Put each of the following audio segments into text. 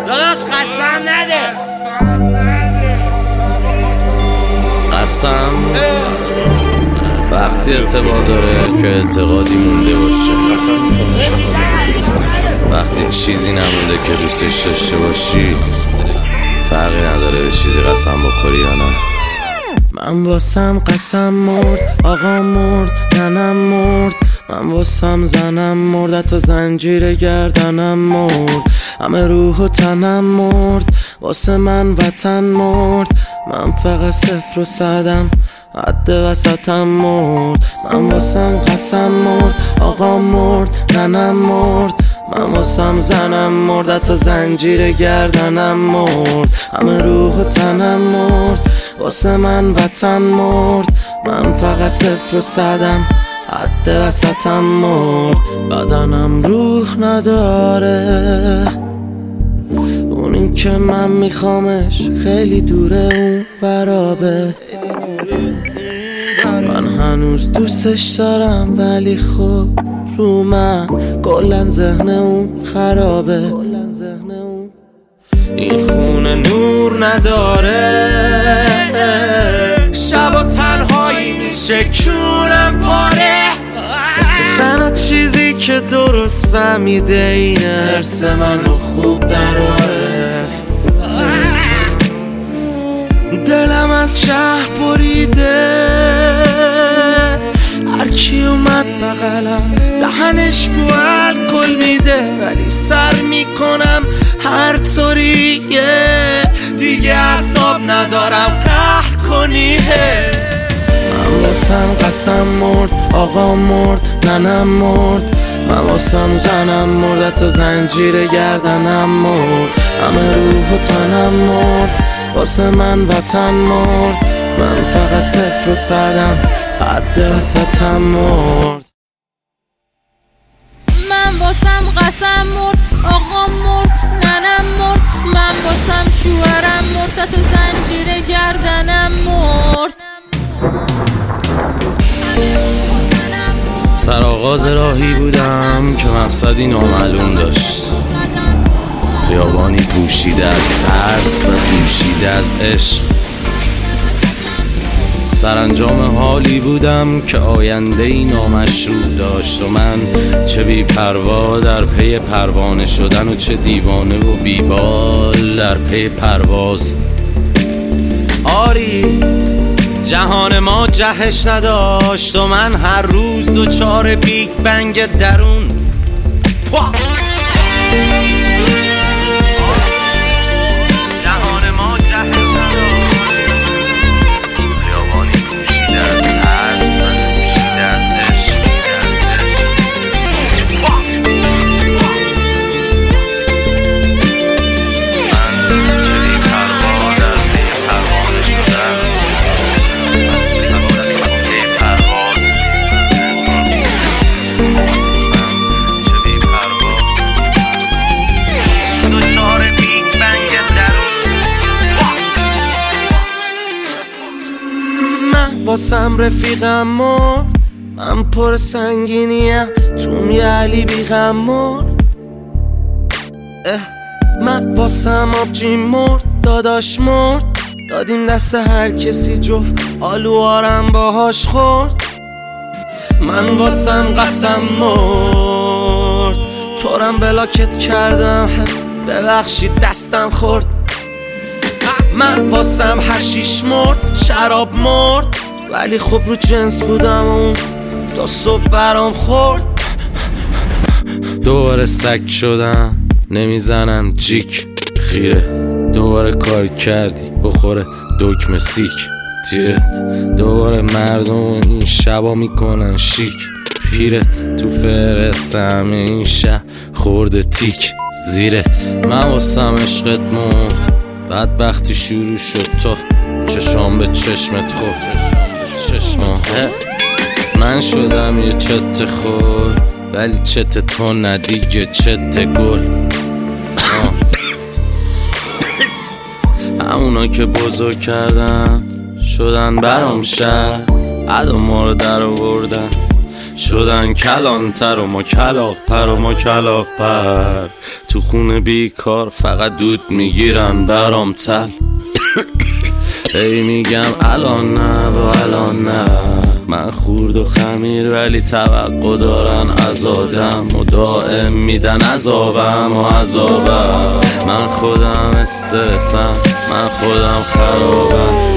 داداش قسم نده. قسم وقتی ارتباط داره که اعتقادی مونده باشه، وقتی چیزی نمونده که دوستش داشته باشی، فرقی نداره به چیزی قسم بخوری یا نه. من واسم قسم مرد، آقا مرد، ننم مرد، من واسم زنم مرد، حتی زنجیر گردنم مرد، همه روح و تنم مرد، واسه من وطن مرد، من فقط صفر و صدم، حد وسطم مرد. من واسم قسم مرد، آقا مرد، ننم مرد، من واسم زنم مرد، حتی زنجیر گردنم مرد، همه روح و تنم مرد، واسه من وطن مرد، من فقط صفر و صدم، حد وسطم مرد. بدنم روح نداره، اونی که من میخوامش خیلی دوره، اون فرابه. من هنوز دوستش دارم ولی خب رو من کلن ذهن اون خرابه. این خونه نور نداره، شب و تنهایی میشه کونم پاره. تنها چیزی که درست فهمیده اینه حرس منو خوب دراره. دلم از شهر بریده، هرکی اومد بغلم دهنش بو الکل میده، ولی سر میکنم هر طوریه، دیگه اعصاب ندارم قهر کنی. من واسم قسم مرد، آقا مرد، ننم مرد، من واسم زنم مرد، حتی زنجیر گردنم مرد، همه روح و تنم مرد، واسه من وطن مرد، من فقط صفر و صدم، حد وسطم مرد. من واسم قسم مرد، آقا مرد، ننم مرد، من واسم شوهرم مرد، تا زنجیر گردنم مرد. سرآغاز راهی بودم که مقصدی نامعلوم داشت، خیابانی پوشیده از ترس و دوشیده از عشق. سرانجام حالی بودم که آینده‌ای نامشروع داشت و من چه بی پروا در پی پروانه شدن و چه دیوانه و بیبال در پی پرواز. آری جهان ما جهش نداشت و من هر روز دوچار بیگ بنگ درون. واسم رفیقم مرد، من پر سنگینیم تو یه علی بیغم مرد. من واسم آبجی مرد، داداش مرد، دادیم دست هر کسی جفت آلوارم باهاش خورد. من واسم قسم مرد، تورم بلاکت کردم ببخشید دستم خورد. من واسم حشیش مرد، شراب مرد، ولی خب رو جنس بودم و اون تا صبح برام خورد. دوباره سگ شدم نمیزنم جیک خیره، دوباره کار کردی بخوره دکمه سیک تیرت، دوباره مردم این شبا میکنن شیک پیرت، تو فرستم این شب خورده تیک زیرت. من واسم عشقت مرد، بدبختی شروع شد تا چشام به چشمت خورد. من شدم یه چت خور، ولی چت تو ندیگه چت گل. همونا که بزرگ کردن شدن برام شهر، عدا ما رو در آوردن شدن کلانتر و ما کلاغ پر و ما کلاغ پر. تو خونه بیکار فقط دود میگیرن برام تل. ای میگم الان نه و الان نه، من خورد و خمیر ولی توقع دارن از آدم و دائم میدن عذابم و عذابم. من خودم استرسم، من خودم خرابم.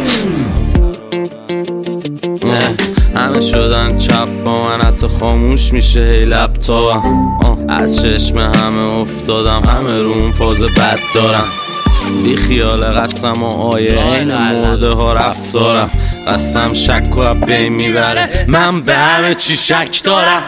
همه شدن چپ با من، حتی خاموش میشه ای لپتاپم. از چشم همه افتادم، همه روم فاز بد دارم. بی خیال قسم و آیه این مرده ها رفتارم. قسم شک و بین میبره، من به همه چی شک دارم.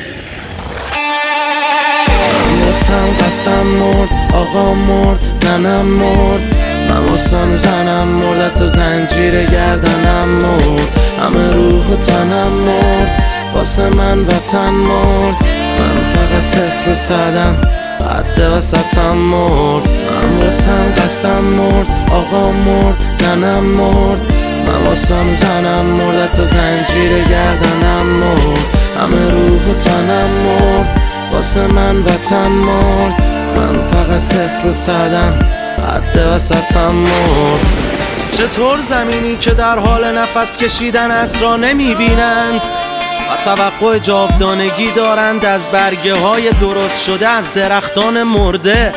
واسم قسم مرد، آقا مرد، ننم مرد. من واسم زنم مرد، تو زنجیر گردنم مرد. همه روح و تنم مرد، واسه من وطن مرد. من فقط صفر و صدم، حد وسطم مرد. من واسم قسم مرد، آقا مرد، ننم مرد. من واسم زنم مرد، تو زنجیر گردنم مرد. همه روح و تنم مرد، واسه من وطن مرد. من فقط صفر و صدم، حد وسطم مرد. چطور زمینی که در حال نفس کشیدن از را نمیبینند و توقع جاودانگی دارند از برگه های درست شده از درختان مرده.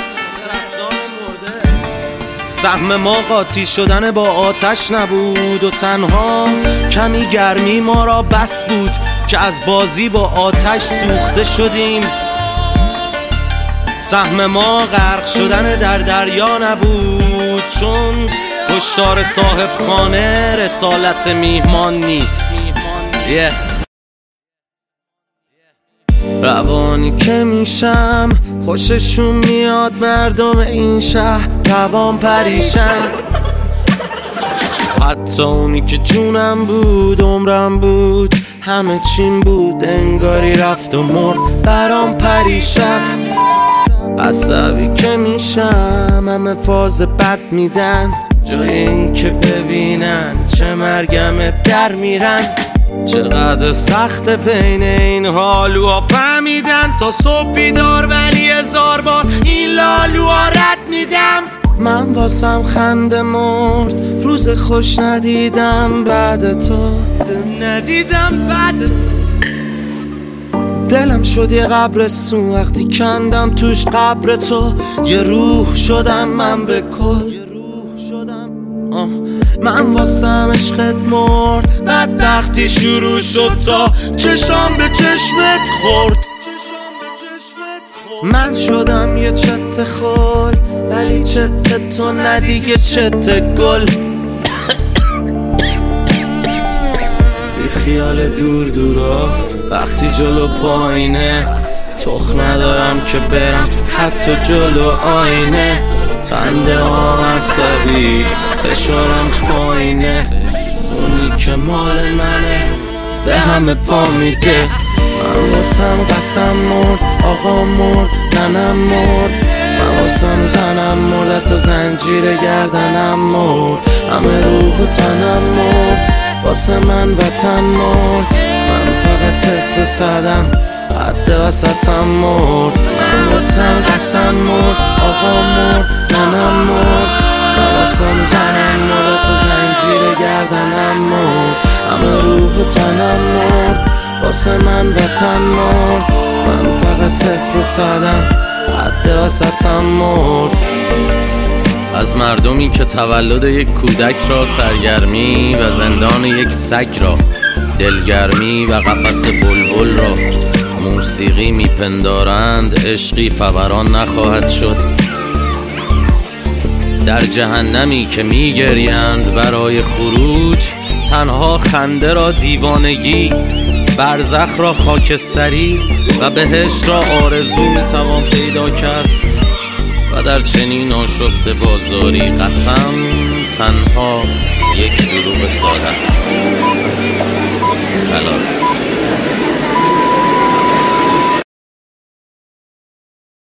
سهم ما قاطی شدن با آتش نبود و تنها کمی گرمی ما را بس بود که از بازی با آتش سوخته شدیم. سهم ما غرق شدن در دریا نبود، چون کشتار صاحب خانه رسالت میهمان نیست. روانی که میشم خوششون میاد مردم این شهر روان پریشن. حتی اونی که جونم بود عمرم بود همه چیم بود، انگاری رفت و مرد برام پریشن. عصبی که میشم همه فاز بد میدن، جای این که ببینن چه مرگم در میرن. چقدر سخت بین این حالوها فهمیدن، تا صبح بیدار ولی 1000 بار این لالوها رد میدم. من واسم خنده مرد، روز خوش ندیدم بعد تو، ندیدم بعد تو. دلم شد یه قبرستون وقتی کندم توش قبر تو. یه روح شدم من به کل، من واسم عشقت مرد. بدبختی شروع شد تا چشام به چشمت خورد. من شدم یه چت خل ولی چت تو ندیگه چت گل. بی خیال دور دورا وقتی جلو پایینه، تخ ندارم که برم حتی جلو آینه. خنده ها عصبی فشارم پایینه، اونی که مال منه به همه پا میده. من واسم قسم مرد، آقا مرد، ننم مرد. من واسم زنم مرد، تو زنجیر گردنم مرد. همه روح و تنم مرد، واسه من وطن مرد. من فقط صفر و صدم، حد وسطم مرد. من واسم قسم مرد، آقا مرد، ننم مرد. من واسم زنم مرد، تو زنجیر گردنم مرد. همه روح و تنم مرد، واسه من وطن مرد. من فقط صفر و صدم، حد وسطم مرد. از مردمی که تولد یک کودک را سرگرمی و زندان یک سگ را، دلگرمی و قفس بلبل را موسیقی میپندارند، عشقی فوران نخواهد شد. در جهنمی که میگریند برای خروج، تنها خنده را دیوانگی، برزخ را خاکستری و بهشت را آرزو میتوان پیدا کرد. و در چنین آشفته بازاری قسم تنها یک دروغ ساده است. خلاص.